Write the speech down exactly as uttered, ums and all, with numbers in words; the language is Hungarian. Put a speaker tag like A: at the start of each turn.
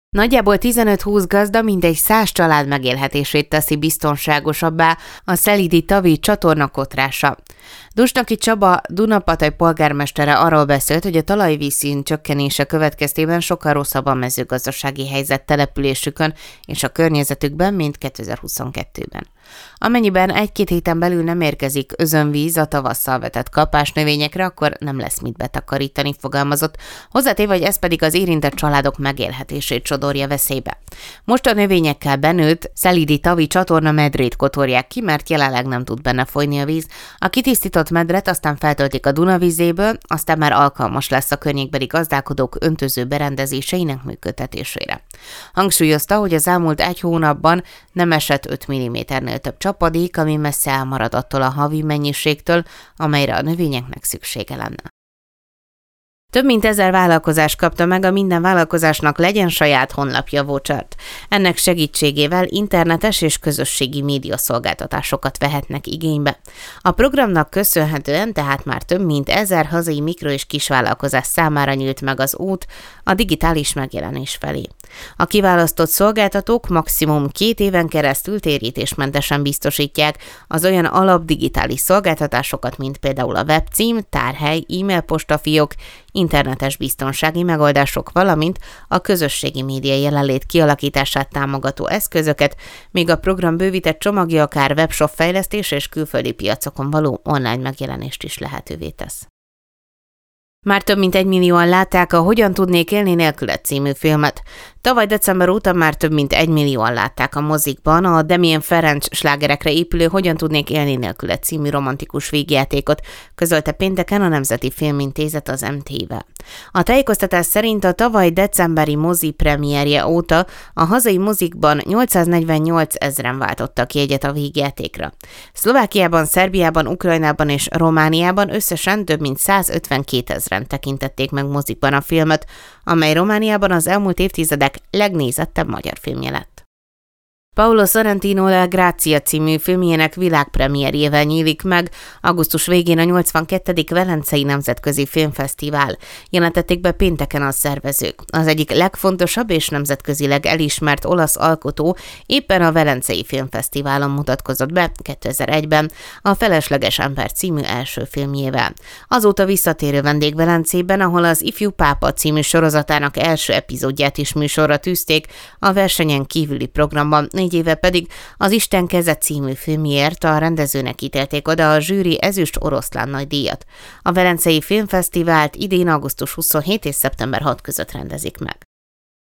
A: Nagyjából tizenöt-húsz gazda mindegy száz család megélhetését teszi biztonságosabbá a Szelídi Tavi csatorna kotrása. Dusnaki Csaba Dunapataj polgármestere arról beszélt, hogy a talajvízszint csökkenése következtében sokkal rosszabb a mezőgazdasági helyzet településükön és a környezetükben, mint kétezer-huszonkettőben. Amennyiben egy-két héten belül nem érkezik özönvíz a tavasszal vetett kapásnövényekre, akkor nem lesz mit betakarítani, fogalmazott. Hozzátéve, hogy ez pedig az érintett családok megélhetését sodorja veszélybe. Most a növényekkel benőtt Szelídi Tavi csatorna medrét kotorják ki, mert jelenleg nem tud benne folyni a víz. A kitisztított medret aztán feltöltik a Duna vízéből, aztán már alkalmas lesz a környékbeli gazdálkodók öntöző berendezéseinek működtetésére. Hangsúlyozta, hogy az elmúlt egy hónapban nem esett öt milliméternél több csapadék, ami messze elmarad attól a havi mennyiségtől, amelyre a növényeknek szüksége lenne. Több mint ezer vállalkozás kapta meg a Minden vállalkozásnak legyen saját honlapja vouchert. Ennek segítségével internetes és közösségi médiaszolgáltatásokat vehetnek igénybe. A programnak köszönhetően tehát már több mint ezer hazai mikro- és kisvállalkozás számára nyílt meg az út a digitális megjelenés felé. A kiválasztott szolgáltatók maximum két éven keresztül térítésmentesen biztosítják az olyan alapdigitális szolgáltatásokat, mint például a webcím, tárhely, e-mail postafiók, internetes biztonsági megoldások, valamint a közösségi média jelenlét kialakítását támogató eszközöket, míg a program bővített csomagja akár webshop fejlesztés és külföldi piacokon való online megjelenést is lehetővé tesz. Már több mint egy millióan látták a Hogyan tudnék élni nélküled című filmet. Tavaly december óta már több mint egy millióan látták a mozikban a Damien Ferenc slágerekre épülő Hogyan tudnék élni nélküled című romantikus vígjátékot, közölte pénteken a Nemzeti Filmintézet az em té vé-vel. A tájékoztatás szerint a tavaly decemberi mozi premierje óta a hazai mozikban nyolcszáznegyvennyolc ezren váltottak jegyet a vígjátékra. Szlovákiában, Szerbiában, Ukrajnában és Romániában összesen több mint százötvenkét ezren tekintették meg mozikban a filmet, amely Romániában az elmúlt évtizedek legnézettebb magyar filmje lett. Paolo Sorrentino La Grazia című filmjének világpremierjével nyílik meg augusztus végén a nyolcvankettedik Velencei Nemzetközi Filmfesztivál. Jelentették be pénteken a szervezők. Az egyik legfontosabb és nemzetközileg elismert olasz alkotó éppen a Velencei Filmfesztiválon mutatkozott be kétezer-egyben a Felesleges ember című első filmjével. Azóta visszatérő vendég Velencében, ahol az Ifjú pápa című sorozatának első epizódját is műsorra tűzték, a versenyen kívüli programban négy éve pedig az Isten keze című filmjéért a rendezőnek ítélték oda a zsűri ezüst oroszlán nagydíjat. A Velencei Filmfesztivált idén augusztus huszonhetedike és szeptember hatodika között rendezik meg.